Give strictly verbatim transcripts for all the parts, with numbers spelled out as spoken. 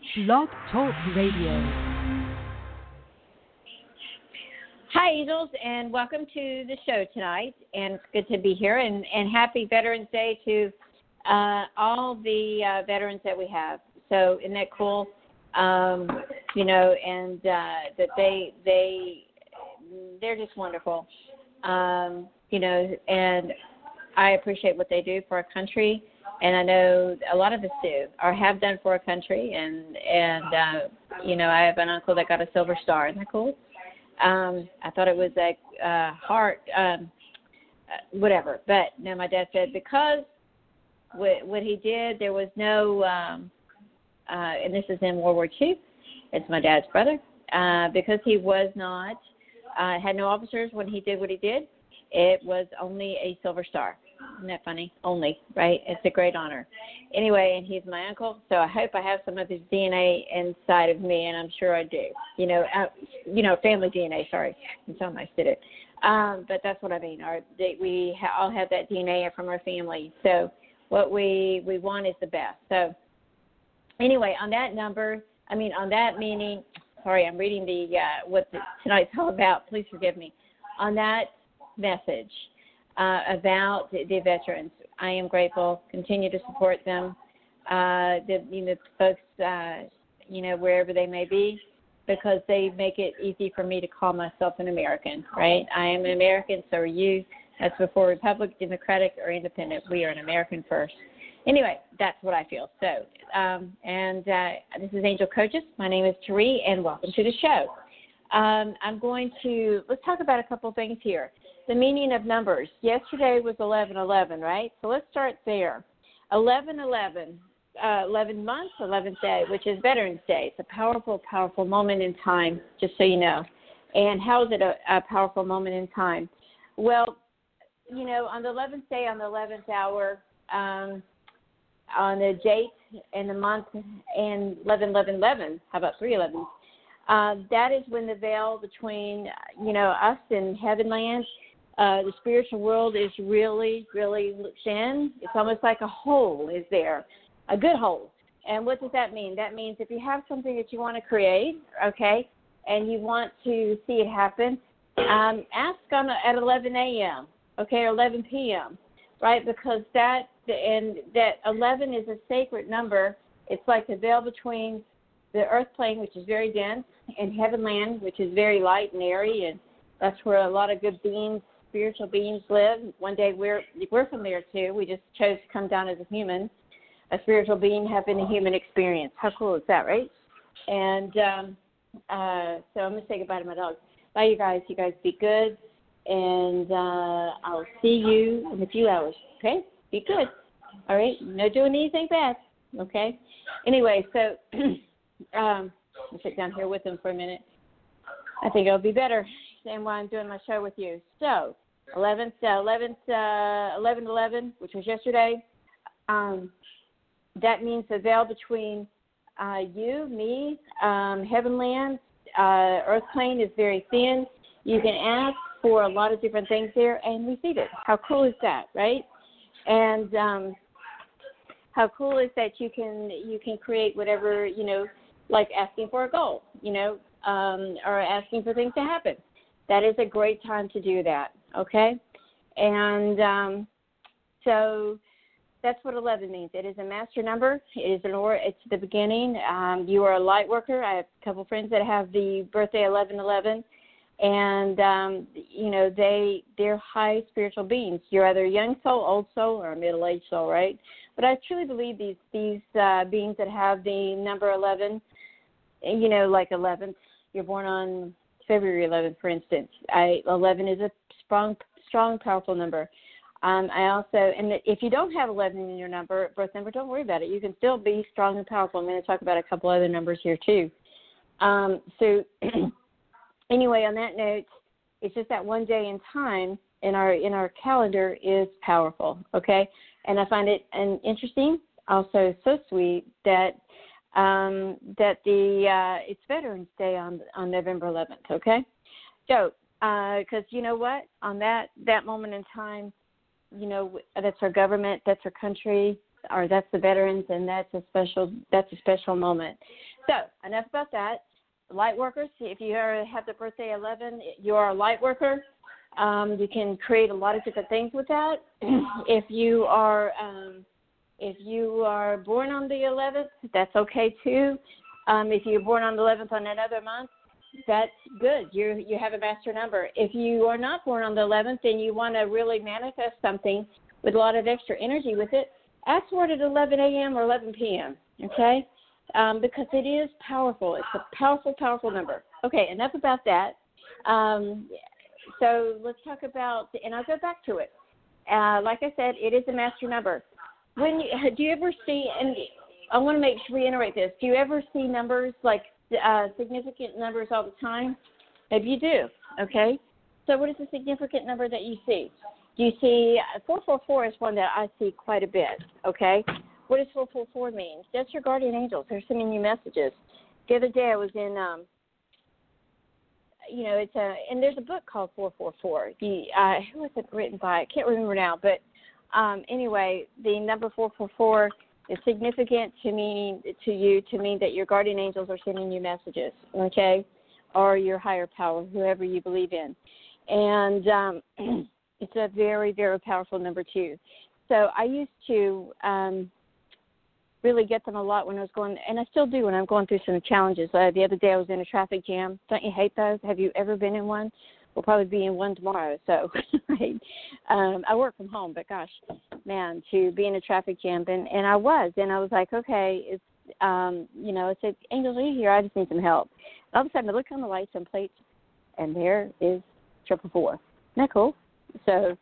Blog Talk Radio. Hi, Angels, and welcome to the show tonight. And it's good to be here. And, and happy Veterans Day to uh, all the uh, veterans that we have. So isn't that cool? Um, you know, and uh, that they they they're just wonderful. Um, you know, and I appreciate what they do for our country. And I know a lot of us do or have done for our country. And, and uh, you know, I have an uncle that got a Silver Star. Isn't that cool? Um, I thought it was a uh, heart, um, uh, whatever. But no, my dad said because what, what he did, there was no, um, uh, and this is in World War Two. It's my dad's brother. Uh, because he was not, uh, had no officers when he did what he did, it was only a Silver Star. Isn't that funny? Only, right? It's a great honor. Anyway, and he's my uncle, so I hope I have some of his D N A inside of me, and I'm sure I do. You know, uh, you know, family D N A. Sorry, it's so nice did it. Um, but that's what I mean. Our, they, we ha- all have that D N A from our family. So what we we want is the best. So anyway, on that number, I mean, on that meaning. Sorry, I'm reading the uh, what the, tonight's all about. Please forgive me. On that message. Uh, about the, the veterans. I am grateful. Continue to support them. Uh, the you know folks, uh, you know wherever they may be, because they make it easy for me to call myself an American. Right? I am an American. So are you. That's before Republican, Democratic, or Independent. We are an American first. Anyway, that's what I feel. So, um, and uh, this is Angel Coaches. My name is Therese, and welcome to the show. Um, I'm going to let's talk about a couple things here. The meaning of numbers. Yesterday was eleven eleven, right? So let's start there. eleven eleven, uh, eleven months, eleventh day, which is Veterans Day. It's a powerful, powerful moment in time, just so you know. And how is it a, a powerful moment in time? Well, you know, on the eleventh day, on the eleventh hour, um, on the date and the month, and eleven eleven eleven, how about three elevens? Uh, that is when the veil between, you know, us and heavenland, Uh, the spiritual world is really, really thin. It's almost like a hole is there, a good hole. And what does that mean? That means if you have something that you want to create, okay, and you want to see it happen, um, ask on at eleven a.m., okay, or eleven p.m., right? Because that, and that eleven is a sacred number. It's like the veil between the earth plane, which is very dense, and heavenland, which is very light and airy, and that's where a lot of good beings, spiritual beings live. One day we're we're from there too. We just chose to come down as a human, a spiritual being having a human experience. How cool is that, right? And um, uh, so I'm gonna say goodbye to my dog. Bye, you guys. You guys be good, and uh, I'll see you in a few hours. Okay? Be good. All right. No doing anything bad. Okay. Anyway, so um, I'll sit down here with them for a minute. I think it'll be better. And while I'm doing my show with you. So, eleventh, uh, eleventh, uh, eleven eleven, which was yesterday, um, that means the veil between uh, you, me, um, heavenland, uh, earth plane is very thin. You can ask for a lot of different things there and receive it. How cool is that, right? And um, how cool is that you can you can create whatever, you know, like asking for a goal, you know, um, or asking for things to happen. That is a great time to do that, okay? And um, so that's what eleven means. It is a master number. It is an or. It's the beginning. Um, you are a light worker. I have a couple friends that have the birthday eleven eleven, and um, you know they they're high spiritual beings. You're either a young soul, old soul, or a middle aged soul, right? But I truly believe these these uh, beings that have the number eleven, you know, like eleventh. You're born on February eleventh, for instance. I, eleven is a strong, strong, powerful number. Um, I also, and if you don't have eleven in your number, birth number, don't worry about it. You can still be strong and powerful. I'm going to talk about a couple other numbers here too. Um, so, anyway, on that note, it's just that one day in time in our in our calendar is powerful. Okay, and I find it an interesting, also so sweet that. Um, that the uh, it's Veterans Day on on November eleventh, okay? So, because uh, you know what? On that, that moment in time, you know, that's our government, that's our country, or that's the veterans, and that's a special that's a special moment. So enough about that. Light workers, if you are, have the birthday eleven, you are a light worker. Um, you can create a lot of different things with that. If you are um, if you are born on the eleventh, that's okay too. Um, if you're born on the eleventh on another month, that's good. You you have a master number. If you are not born on the eleventh and you want to really manifest something with a lot of extra energy with it, ask for it at eleven a.m. or eleven p.m., okay? Um, because it is powerful. It's a powerful, powerful number. Okay, enough about that. Um, so let's talk about, and I'll go back to it. Uh, like I said, it is a master number. When you, do you ever see, and I want to make sure reiterate this, do you ever see numbers like uh, significant numbers all the time? Maybe you do, okay? So what is a significant number that you see? Do you see, four four four is one that I see quite a bit, okay? What does four four four mean? That's your guardian angels. They're sending you messages. The other day I was in, um, you know, it's a, and there's a book called four four four. The, uh, who was it written by? I can't remember now, but um, anyway, the number four four four is significant to mean to you to mean that your guardian angels are sending you messages, okay, or your higher power, whoever you believe in, and um, it's a very, very powerful number too. So I used to um, really get them a lot when I was going, and I still do when I'm going through some challenges. Uh, the other day I was in a traffic jam. Don't you hate those? Have you ever been in one? We'll probably be in one tomorrow. So right? um, I work from home, but gosh, man, to be in a traffic jam, and, and I was, and I was like, okay, it's, um, you know, I said, angels, are you here? I just need some help. And all of a sudden I look on the lights and plates, and there is triple four. Isn't that cool? So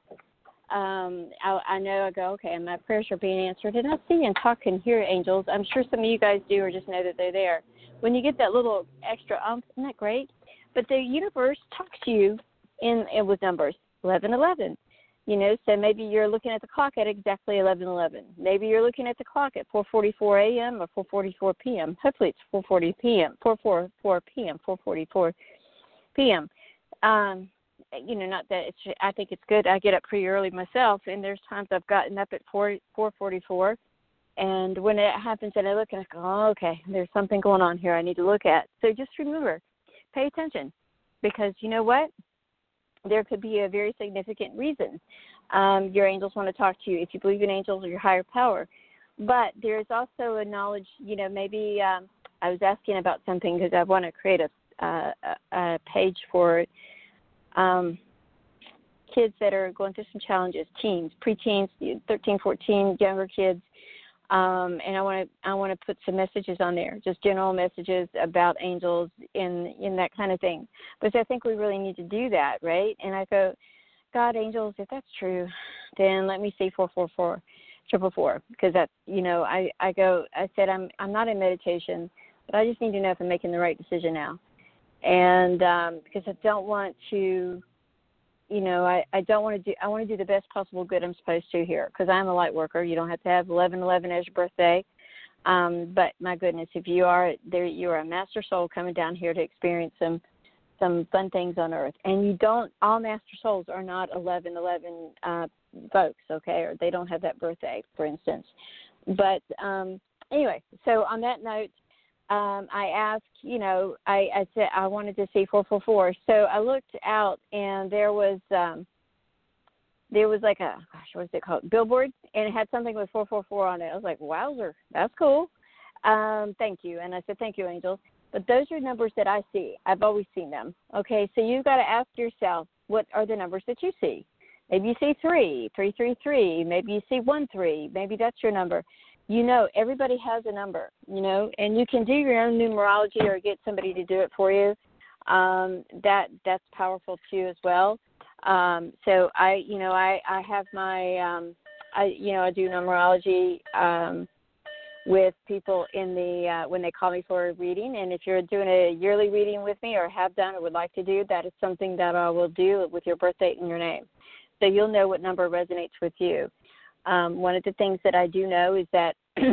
Um, I, I know I go, okay, and my prayers are being answered, and I see and talk and hear angels. I'm sure some of you guys do or just know that they're there. When you get that little extra umph, isn't that great? But the universe talks to you in, in with numbers, eleven eleven. You know, so maybe you're looking at the clock at exactly eleven eleven. Maybe you're looking at the clock at four forty-four a.m. or four forty-four p.m. Hopefully it's four forty p.m., four forty-four p.m., four forty-four p.m. Um, you know, not that it's, I think it's good. I get up pretty early myself, and there's times I've gotten up at four forty-four, and when it happens and I look and I go, oh, okay, there's something going on here I need to look at. So just remember, pay attention, because you know what? There could be a very significant reason um, your angels want to talk to you if you believe in angels or your higher power. But there's also a knowledge, you know, maybe um, I was asking about something because I want to create a, uh, a, a page for Um, kids that are going through some challenges, teens, preteens, thirteen, fourteen, younger kids, um, and I want to I want to put some messages on there, just general messages about angels in in that kind of thing. But I think we really need to do that, right? And I go, God, angels, if that's true, then let me see four four four, triple four, because that's, you know, I I go I said I'm I'm not in meditation, but I just need to know if I'm making the right decision now. And um, because I don't want to, you know, I, I don't want to do, I want to do the best possible good I'm supposed to here, because I'm a light worker. You don't have to have eleven eleven as your birthday. Um, but my goodness, if you are there, you are a master soul coming down here to experience some some fun things on earth. And you don't, all master souls are not eleven eleven uh, folks, okay, or they don't have that birthday, for instance. But um, anyway, so on that note, Um, I asked, you know, I, I said I wanted to see four four four. So I looked out, and there was um, there was like a, gosh, what is it called, billboard, and it had something with four four four on it. I was like, wowzer, that's cool. Um, thank you. And I said, thank you, angels. But those are numbers that I see. I've always seen them. Okay, so you've got to ask yourself, what are the numbers that you see? Maybe you see three, three, three, three. Maybe you see one, three. Maybe that's your number. You know, everybody has a number, you know, and you can do your own numerology or get somebody to do it for you. Um, that that's powerful too as well. Um, so I, you know, I, I have my, um, I, you know, I do numerology um, with people in the uh, when they call me for a reading. And if you're doing a yearly reading with me or have done or would like to do, that is something that I will do with your birth date and your name, so you'll know what number resonates with you. Um, one of the things that I do know is that,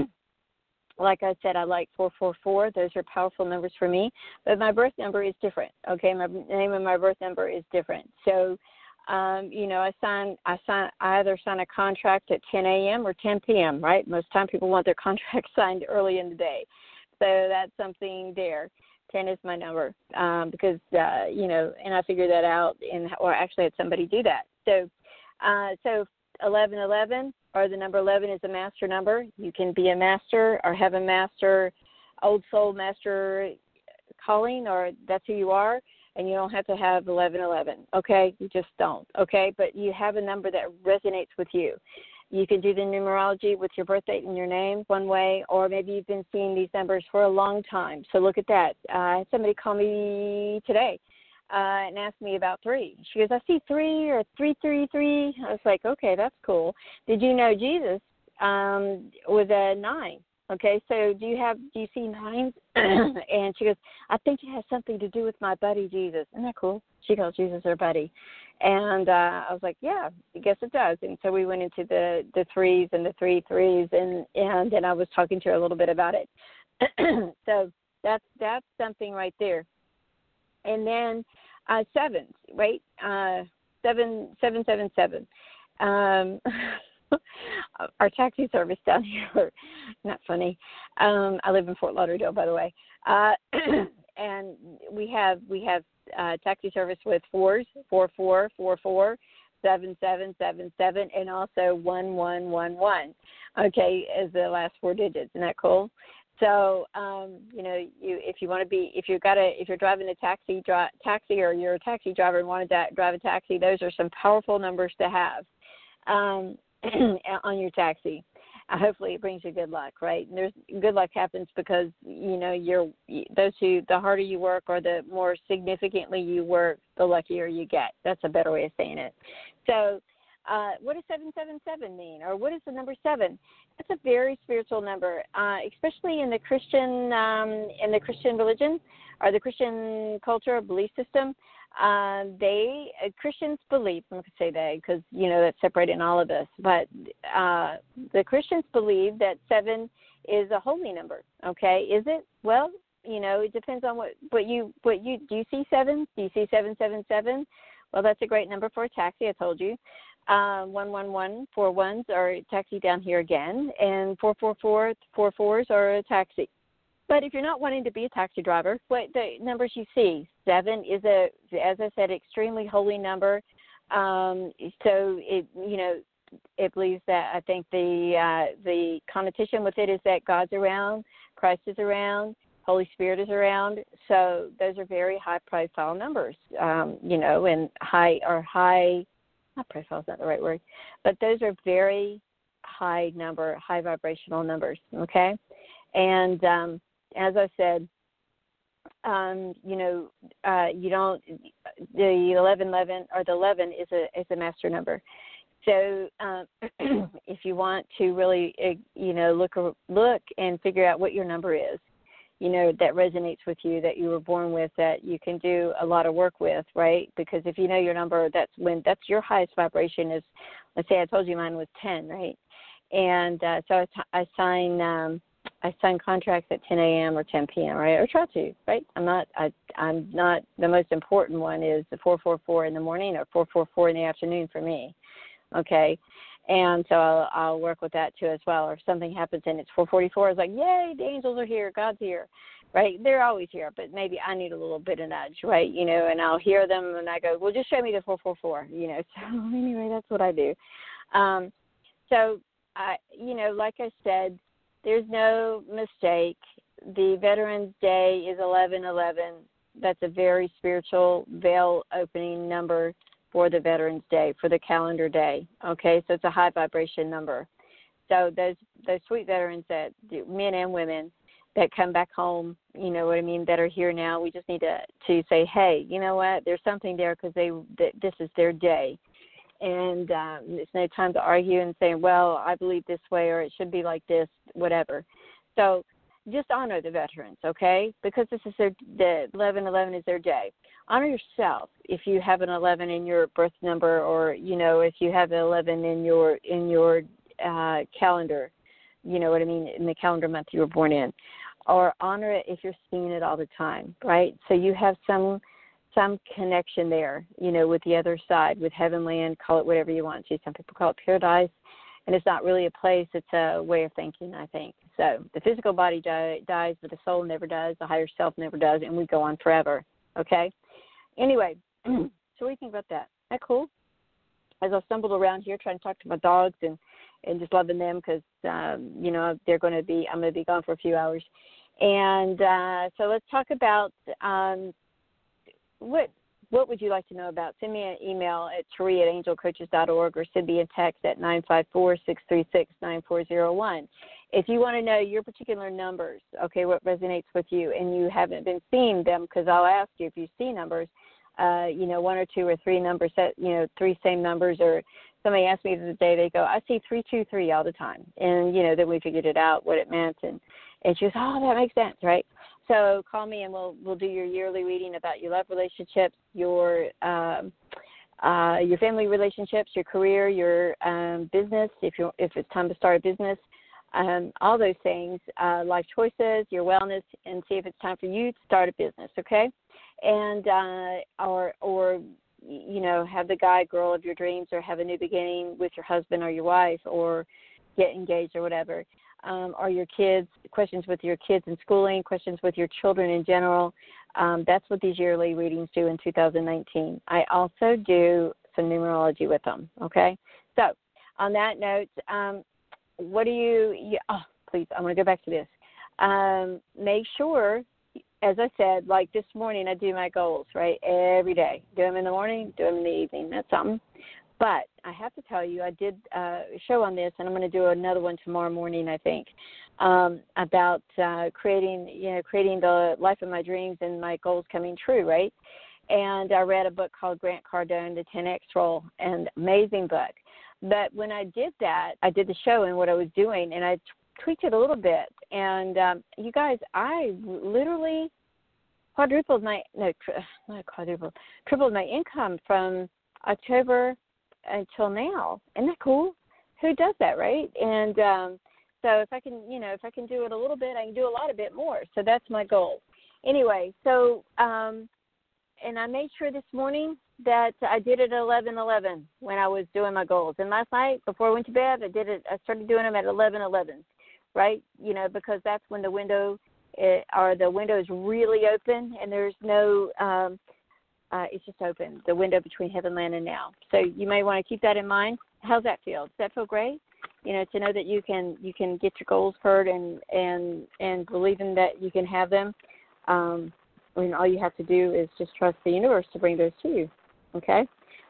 like I said, I like four four four. Those are powerful numbers for me. But my birth number is different, okay? My name and my birth number is different. So Um, you know, I sign, I sign, I either sign a contract at ten a.m. or ten p.m., right? Most time people want their contract signed early in the day. So that's something there. ten is my number um, because, uh, you know, and I figured that out, in, or actually had somebody do that. So, uh, so eleven eleven, or the number eleven is a master number. You can be a master or have a master, old soul master calling, or that's who you are. And you don't have to have eleven eleven, okay? You just don't, okay? But you have a number that resonates with you. You can do the numerology with your birth date and your name one way, or maybe you've been seeing these numbers for a long time. So look at that. Uh, I had somebody call me today uh, and ask me about three. She goes, I see three or three, three, three. I was like, okay, that's cool. Did you know Jesus um, was a nine? Okay, so do you have, do you see nines? And she goes, I think it has something to do with my buddy Jesus. Isn't that cool? She calls Jesus her buddy. And uh, I was like, yeah, I guess it does. And so we went into the, the threes and the three threes, and, and then I was talking to her a little bit about it. So that's, that's something right there. And then uh, sevens, right? Uh, seven, seven, seven, seven. Um, our taxi service down here, not funny. Um, I live in Fort Lauderdale, by the way, uh, and we have we have uh, taxi service with fours, four four four four, seven seven seven seven, and also one one one one. Okay, as the last four digits. Isn't that cool? So um, you know, you if you want to be if you've got a if you're driving a taxi dri- taxi or you're a taxi driver and want to da- drive a taxi, those are some powerful numbers to have. Um, on your taxi. Uh, hopefully it brings you good luck, right? And there's good luck happens because, you know, you're those who, the harder you work or the more significantly you work, the luckier you get. That's a better way of saying it. So uh, what does seven seven seven mean? Or what is the number seven? It's a very spiritual number, uh, especially in the Christian, um, in the Christian religion or the Christian culture or belief system. Uh, they uh, Christians believe, I'm going to say they because, you know, that's separating all of us, but uh, the Christians believe that seven is a holy number, okay? Is it? Well, you know, it depends on what, what you, what you, do you see seven? Do you see seven seven seven? Well, that's a great number for a taxi, I told you. Uh, one one one, four ones are a taxi down here again, and four four four, four fours are a taxi. But if you're not wanting to be a taxi driver, what the numbers you see, seven is a, as I said, extremely holy number. Um, so it, you know, it believes that I think the uh, the connotation with it is that God's around, Christ is around, Holy Spirit is around. So those are very high profile numbers, um, you know, and high or high. Not profile is not the right word, but those are very high number, high vibrational numbers. Okay, and um, as I said, um, you know, uh, you don't, the eleven eleven or the eleven is a is a master number. So um, if you want to really, uh, you know, look look and figure out what your number is, you know, that resonates with you, that you were born with, that you can do a lot of work with, right? Because if you know your number, that's when that's your highest vibration is. Let's say I told you mine was ten, right? And uh, so I, t- I sign. Um, I sign contracts at ten a.m. or ten p.m., right? Or try to, right? I'm not, I, I'm not, the most important one is the four four four in the morning or four four four in the afternoon for me, okay? And so I'll, I'll work with that too as well. Or if something happens and it's four forty-four, it's like, yay, the angels are here, God's here, right? They're always here, but maybe I need a little bit of nudge, right? You know, and I'll hear them and I go, well, just show me the four four four, you know? So anyway, that's what I do. Um, so, I, you know, like I said, there's no mistake. The Veterans Day is eleven eleven. That's a very spiritual veil opening number for the Veterans Day, for the calendar day. Okay, so it's a high vibration number. So those those sweet veterans, that men and women that come back home, you know what I mean, that are here now, we just need to, to say, hey, you know what, there's something there because they this is their day. And um, it's no time to argue and say, well, I believe this way or it should be like this, whatever. So just honor the veterans, okay? Because this is their, the eleven eleven is their day. Honor yourself if you have an eleven in your birth number, or, you know, if you have an eleven in your in your uh, calendar, you know what I mean, in the calendar month you were born in. Or honor it if you're seeing it all the time, right? So you have some some connection there, you know, with the other side, with heaven, land, call it whatever you want to. Some people call it paradise, and it's not really a place. It's a way of thinking, I think. So the physical body die, dies, but the soul never does. The higher self never does, and we go on forever, okay? Anyway, so what do you think about that? Isn't that cool? As I stumbled around here trying to talk to my dogs and, and just loving them because, um, you know, they're going to be, I'm going to be gone for a few hours. And uh, so let's talk about um, what what would you like to know about? Send me an email at Therese at angel coaches dot org or send me a text at nine five four, six three six, nine four zero one. If you want to know your particular numbers, okay, what resonates with you, and you haven't been seeing them, because I'll ask you if you see numbers, uh, you know, one or two or three numbers, that, you know, three same numbers, or somebody asked me the other day, they go, I see three two three all the time. And, you know, then we figured it out, what it meant, and And she goes, oh, that makes sense, right? So call me and we'll we'll do your yearly reading about your love relationships, your um, uh, your family relationships, your career, your um, business, if you if it's time to start a business, um, all those things, uh, life choices, your wellness, and see if it's time for you to start a business, okay? And uh, or or you know, have the guy, girl of your dreams, or have a new beginning with your husband or your wife, or get engaged or whatever. Um, or your kids, questions with your kids in schooling, questions with your children in general. Um, that's what these yearly readings do in two thousand nineteen. I also do some numerology with them, okay? So on that note, um, what do you, you – oh, please, I'm going to go back to this. Um, make sure, as I said, like this morning I do my goals, right, every day. Do them in the morning, do them in the evening. That's something. But I have to tell you, I did uh, a show on this, and I'm going to do another one tomorrow morning, I think, um, about uh, creating, you know, creating the life of my dreams and my goals coming true, right? And I read a book called Grant Cardone, The ten X Rule, and amazing book. But when I did that, I did the show and what I was doing, and I t- tweaked it a little bit. And um, you guys, I literally quadrupled my, no, tri- not quadrupled, tripled my income from October until now. Isn't that cool? Who does that, right? And um, so if I can, you know, if I can do it a little bit, I can do a lot of bit more. So that's my goal. Anyway, so, um, and I made sure this morning that I did it at eleven eleven when I was doing my goals. And last night, before I went to bed, I did it, I started doing them at eleven eleven, right? You know, because that's when the window, it, or the window is really open and there's no, um, Uh, it's just open, the window between heaven, land, and now. So you may want to keep that in mind. How's that feel? Does that feel great? You know, to know that you can you can get your goals heard and and and believing that you can have them. Um, I mean, all you have to do is just trust the universe to bring those to you. Okay.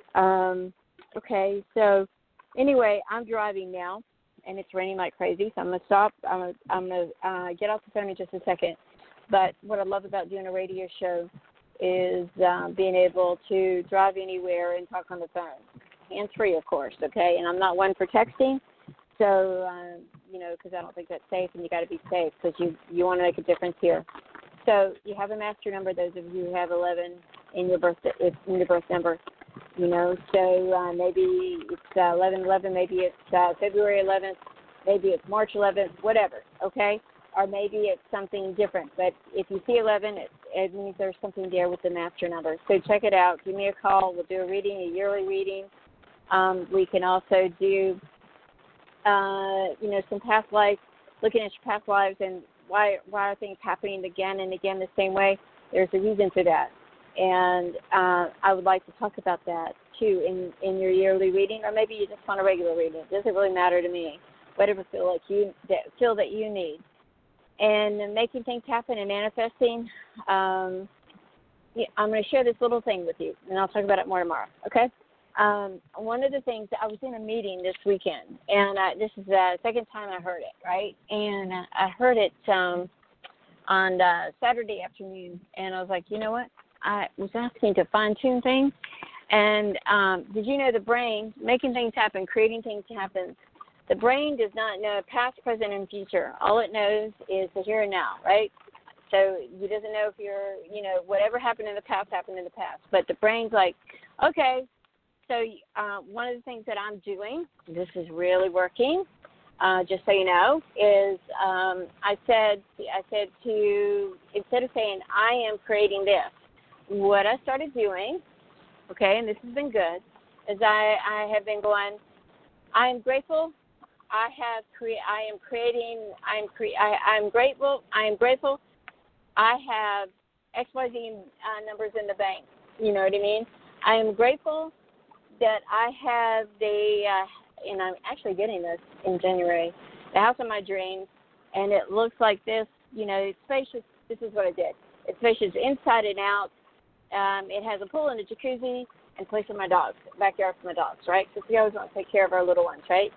Um, okay. So anyway, I'm driving now, and it's raining like crazy. So I'm gonna stop. I'm gonna I'm gonna uh, get off the phone in just a second. But what I love about doing a radio show is um, being able to drive anywhere and talk on the phone. Hands-free, of course, okay? And I'm not one for texting, so, um, you know, because I don't think that's safe, and you got to be safe because you, you want to make a difference here. So you have a master number, those of you who have eleven in your birth, in your birth number, you know. So uh, maybe it's uh, eleven eleven, maybe it's uh, February eleventh, maybe it's March eleventh, whatever, okay? Or maybe it's something different. But if you see eleven, it, it means there's something there with the master number. So check it out. Give me a call. We'll do a reading, a yearly reading. Um, we can also do, uh, you know, some past lives, looking at your past lives and why why are things happening again and again the same way. There's a reason for that. And uh, I would like to talk about that, too, in, in your yearly reading. Or maybe you just want a regular reading. It doesn't really matter to me. Whatever feel like you that feel that you need. And making things happen and manifesting, um, yeah, I'm going to share this little thing with you, and I'll talk about it more tomorrow, okay? Um, one of the things, I was in a meeting this weekend, and uh, this is the second time I heard it, right? And uh, I heard it um, on uh, Saturday afternoon, and I was like, you know what? I was asking to fine-tune things, and um, did you know the brain, making things happen, creating things happen, the brain does not know past, present, and future. All it knows is the here and now, right? So it doesn't know if you're, you know, whatever happened in the past happened in the past. But the brain's like, okay, so uh, one of the things that I'm doing, this is really working, uh, just so you know, is um, I said, I said to, instead of saying, I am creating this, what I started doing, okay, and this has been good, is I, I have been going, I'm grateful. I have cre- I am creating. I'm cre- I, I'm grateful. I am grateful. I have X Y Z uh, numbers in the bank. You know what I mean? I am grateful that I have the, uh, and I'm actually getting this in January, the house of my dreams, and it looks like this. You know, it's spacious. This is what I did. It's spacious inside and out. Um, it has a pool and a jacuzzi and place for my dogs, backyard for my dogs, right? Because we always want to take care of our little ones, right?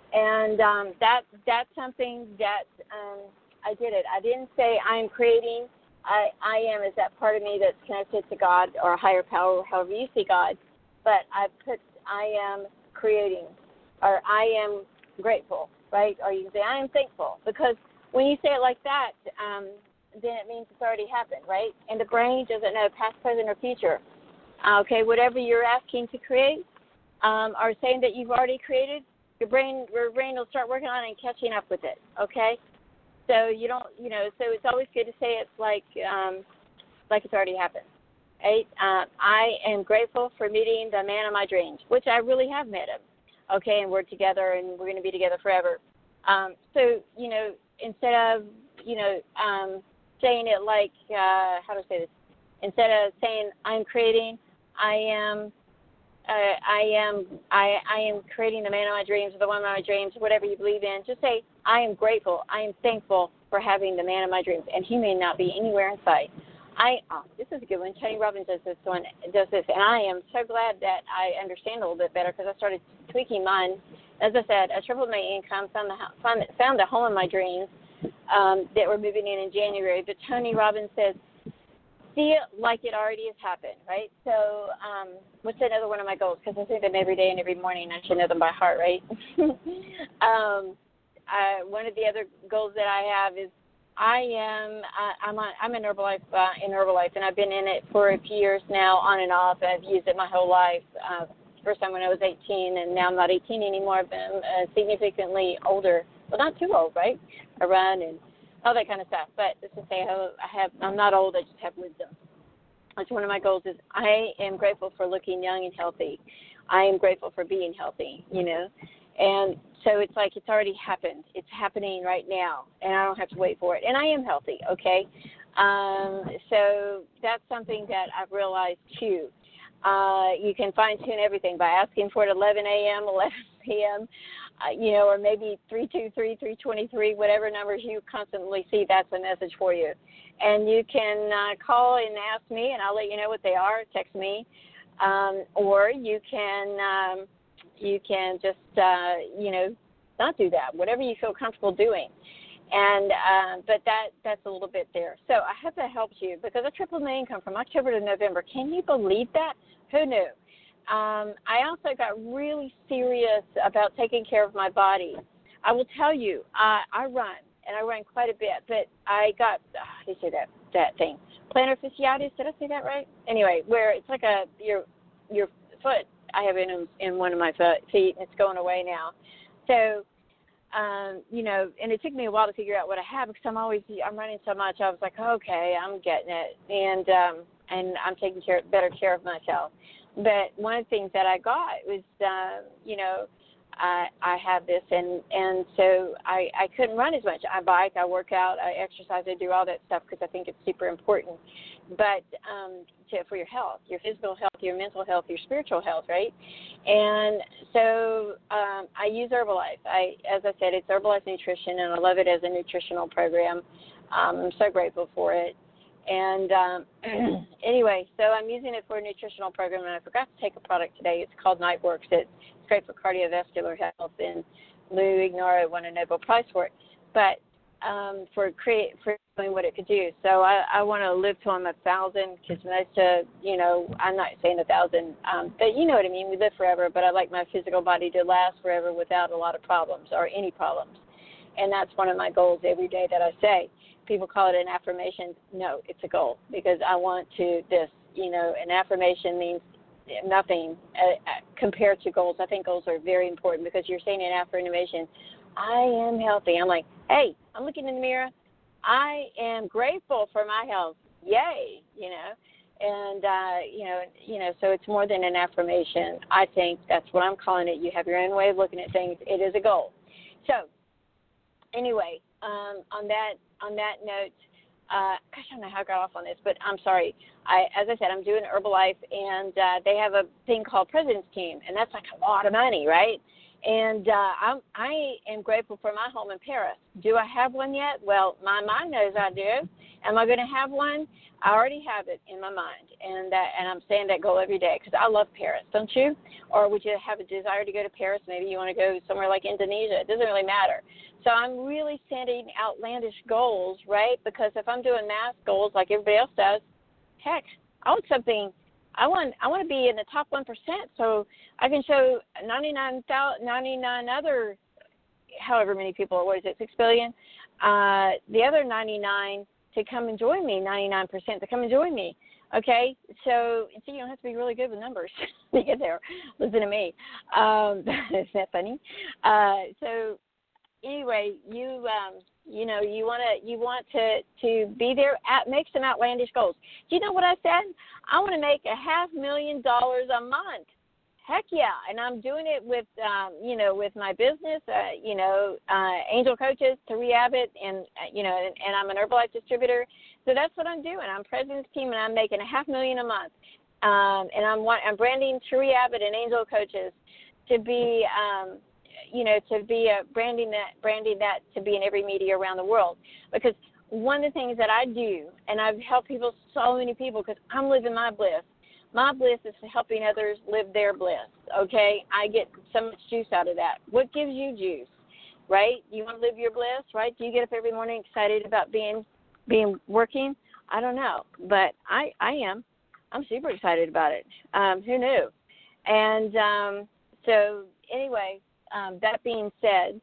And um, that that's something that um, I did it. I didn't say I'm creating. I, I am is that part of me that's connected to God or a higher power, however you see God. But I put I am creating, or I am grateful, right? Or you can say I am thankful, because when you say it like that, um, then it means it's already happened, right? And the brain doesn't know past, present, or future. Okay, whatever you're asking to create, um, or saying that you've already created, your brain, your brain will start working on it and catching up with it. Okay, so you don't, you know, so it's always good to say it's like, um, like it's already happened. Right? Uh, I am grateful for meeting the man of my dreams, which I really have met him. Okay, and we're together, and we're going to be together forever. Um, so you know, instead of you know um, saying it like, uh, how do I say this? Instead of saying I'm creating, I am. Uh, I am I, I am creating the man of my dreams or the woman of my dreams, whatever you believe in. Just say, I am grateful. I am thankful for having the man of my dreams. And he may not be anywhere in sight. I oh, this is a good one. Tony Robbins does this one, does this. And I am so glad that I understand a little bit better, because I started tweaking mine. As I said, I tripled my income, found, the, found, found a home of my dreams um, that we're moving in in January. But Tony Robbins says, see it like it already has happened, right? So um, what's another one of my goals? Because I say them every day and every morning. I should know them by heart, right? um, uh, one of the other goals that I have is I am uh, I'm on, I'm in Herbalife uh, in Herbalife, and I've been in it for a few years now, on and off. I've used it my whole life. Uh, first time when I was eighteen, and now I'm not eighteen anymore. I've been uh, significantly older. Well, not too old, right? I run and all that kind of stuff. But just to say, I have, I'm not old, I just have wisdom. That's one of my goals. Is I am grateful for looking young and healthy. I am grateful for being healthy, you know. And so it's like it's already happened. It's happening right now, and I don't have to wait for it. And I am healthy, okay? Um, so that's something that I've realized, too. Uh, you can fine-tune everything by asking for it at eleven a.m., eleven p.m., uh, you know, or maybe three two three, three twenty-three, whatever numbers you constantly see, that's a message for you. And you can uh, call and ask me, and I'll let you know what they are. Text me. Um, or you can um, you can just, uh, you know, not do that, whatever you feel comfortable doing. And uh, but that that's a little bit there. So I hope that helps you, because I tripled my income from October to November. Can you believe that? Who knew? Um, I also got really serious about taking care of my body. I will tell you, I, I run, and I run quite a bit, but I got, oh, how do you say that, that thing? Plantar fasciitis, did I say that right? Anyway, where it's like a, your your foot, I have it in, in one of my foot, feet, and it's going away now. So, um, you know, and it took me a while to figure out what I have, because I'm always, I'm running so much, I was like, okay, I'm getting it, and um, and I'm taking care, better care of myself. But one of the things that I got was, uh, you know, I, I have this, and, and so I, I couldn't run as much. I bike, I work out, I exercise, I do all that stuff because I think it's super important. But um, to, for your health, your physical health, your mental health, your spiritual health, right? And so um, I use Herbalife. I, as I said, it's Herbalife Nutrition, and I love it as a nutritional program. Um, I'm so grateful for it. And um, anyway, so I'm using it for a nutritional program, and I forgot to take a product today. It's called Nightworks. It's great for cardiovascular health, and Lou Ignara won a Nobel Prize for it. But um, for create for doing what it could do. So I, I want to live till I'm a thousand, because most of, you know, I'm not saying a thousand, um, but you know what I mean. We live forever, but I like my physical body to last forever without a lot of problems or any problems. And that's one of my goals every day that I say. People call it an affirmation. No, it's a goal, because I want to this, you know, an affirmation means nothing uh, compared to goals. I think goals are very important, because you're saying an affirmation, I am healthy. I'm like, hey, I'm looking in the mirror. I am grateful for my health. Yay, you know. And, uh, you know, you know, so it's more than an affirmation. I think that's what I'm calling it. You have your own way of looking at things. It is a goal. So anyway, um, on that on that note, uh, gosh, I don't know how I got off on this, but I'm sorry. I, as I said, I'm doing Herbalife, and uh, they have a thing called President's Team, and that's like a lot of money, right? And uh, I'm, I am grateful for my home in Paris. Do I have one yet? Well, my mind knows I do. Am I going to have one? I already have it in my mind, and that, and I'm saying that goal every day because I love Paris, don't you? Or would you have a desire to go to Paris? Maybe you want to go somewhere like Indonesia. It doesn't really matter. So I'm really setting outlandish goals, right? Because if I'm doing math goals like everybody else does, heck, I want something. I want I want to be in the top one percent so I can show ninety-nine, ninety-nine other, however many people, what is it, six billion, uh, the other ninety-nine to come and join me, ninety-nine percent to come and join me. Okay, so see, you don't have to be really good with numbers to get there. Listen to me. Um, isn't that funny? Uh, so anyway, you um, you know you want to you want to to be there. At, make some outlandish goals. Do you know what I said? I want to make a half million dollars a month. Heck yeah, and I'm doing it with, um, you know, with my business, uh, you know, uh, Angel Coaches, Theree Abbott, and, uh, you know, and, and I'm an Herbalife distributor. So that's what I'm doing. I'm President's Team, and I'm making a half million a month. Um, and I'm I'm branding Theree Abbott and Angel Coaches to be, um, you know, to be a branding that branding that to be in every media around the world. Because one of the things that I do, and I've helped people, so many people, because I'm living my bliss. My bliss is helping others live their bliss, okay? I get so much juice out of that. What gives you juice, right? You want to live your bliss, right? Do you get up every morning excited about being being working? I don't know, but I, I am. I'm super excited about it. Um, who knew? And um, so anyway, um, that being said,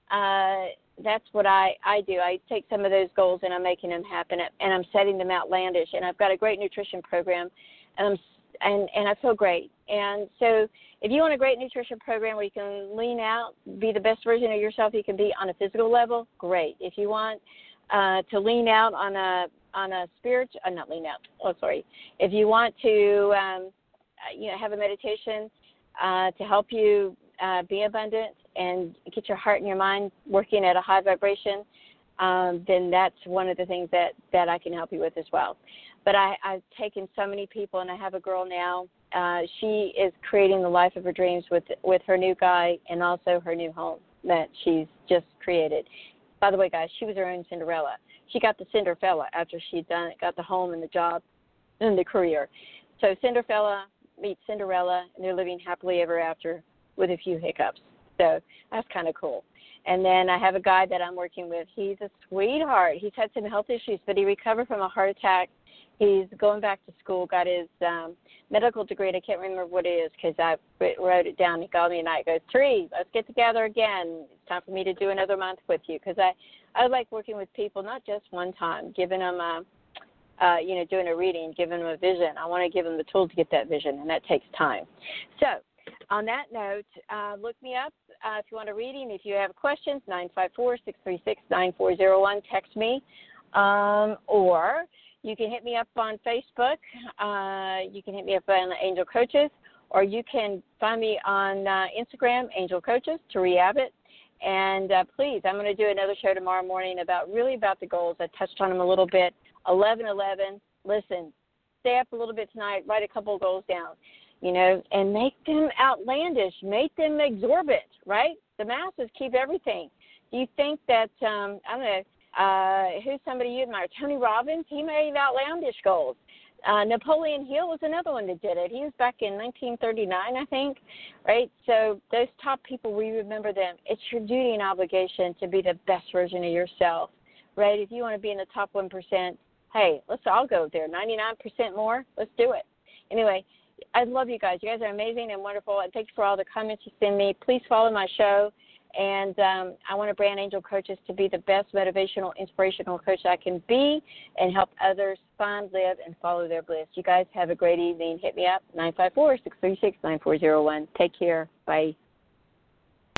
uh, that's what I, I do. I take some of those goals and I'm making them happen, and I'm setting them outlandish. And I've got a great nutrition program. Um, and, and I feel great. And so if you want a great nutrition program where you can lean out, be the best version of yourself you can be on a physical level, great. If you want uh, to lean out on a on a spiritual, uh, not lean out, oh, sorry. If you want to, um, you know, have a meditation uh, to help you uh, be abundant and get your heart and your mind working at a high vibration, um, then that's one of the things that, that I can help you with as well. But I, I've taken so many people, and I have a girl now. Uh, she is creating the life of her dreams with with her new guy and also her new home that she's just created. By the way, guys, she was her own Cinderella. She got the Cinderfella after she'd done got the home and the job and the career. So Cinderfella meets Cinderella, and they're living happily ever after with a few hiccups. So that's kind of cool. And then I have a guy that I'm working with. He's a sweetheart. He's had some health issues, but he recovered from a heart attack. He's going back to school, got his um, medical degree, and I can't remember what it is because I wrote it down. He called me and I goes, Theree, let's get together again. It's time for me to do another month with you because I, I like working with people, not just one time, giving them a, uh, you know, doing a reading, giving them a vision. I want to give them the tools to get that vision, and that takes time. So on that note, uh, look me up uh, if you want a reading. If you have questions, nine five four, six three six, nine four zero one, text me, um, or you can hit me up on Facebook. Uh, you can hit me up on Angel Coaches, or you can find me on uh, Instagram, Angel Coaches, Theree Abbott. And uh, please, I'm going to do another show tomorrow morning about really about the goals. I touched on them a little bit. eleven eleven. Listen, stay up a little bit tonight. Write a couple of goals down, you know, and make them outlandish. Make them exorbitant, right? The masses keep everything. Do you think that, um, I don't know, Uh, who's somebody you admire? Tony Robbins, he made outlandish goals. Uh, Napoleon Hill was another one that did it. He was back in nineteen thirty-nine, I think, right? So those top people, we remember them. It's your duty and obligation to be the best version of yourself, right? If you want to be in the top one percent, hey, let's all go there. ninety-nine percent more, let's do it. Anyway, I love you guys. You guys are amazing and wonderful, and thanks for all the comments you send me. Please follow my show. And um, I want to brand Angel Coaches to be the best motivational, inspirational coach I can be and help others find, live, and follow their bliss. You guys have a great evening. Hit me up, nine five four, six three six, nine four zero one. Take care. Bye.